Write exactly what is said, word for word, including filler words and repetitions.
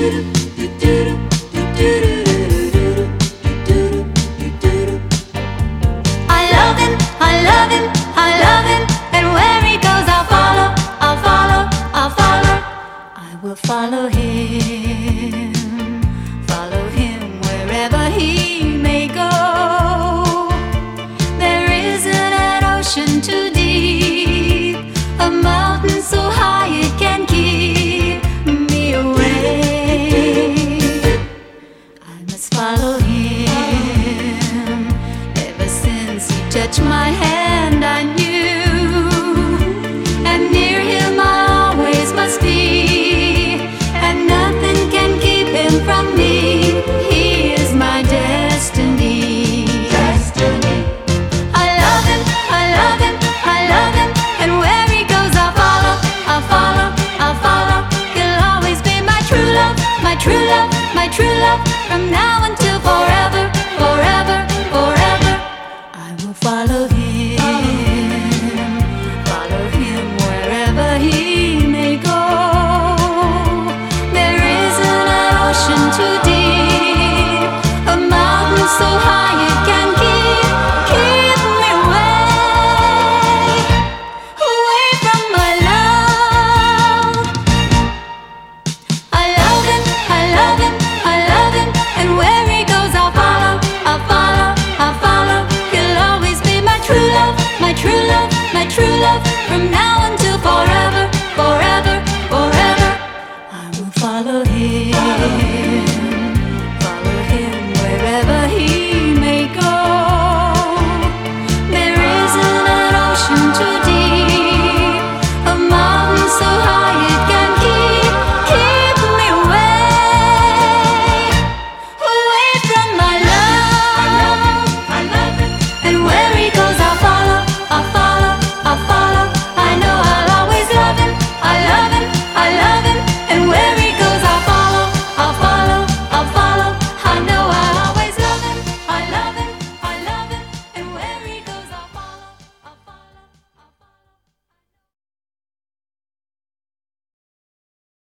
Follow him, follow him wherever he may go. There isn't an ocean too deep, a mountain so high it can keep me away. I must follow him. Ever since he touched my hand I knew, and near him I always must be. From me, he is my destiny. Destiny. I love him, I love him, I love him, and where he goes I'll follow, I'll follow, I'll follow. He'll always be my true love, my true love, my true love, from now until forever, forever, forever. I will follow him, follow him wherever he may go. Too deep, a mountain so high it can keep, keep me away, away from my love. I love him, I love him, I love him, and where he goes I'll follow, I'll follow, I'll follow. He'll always be my true love, my true love, my true love, from now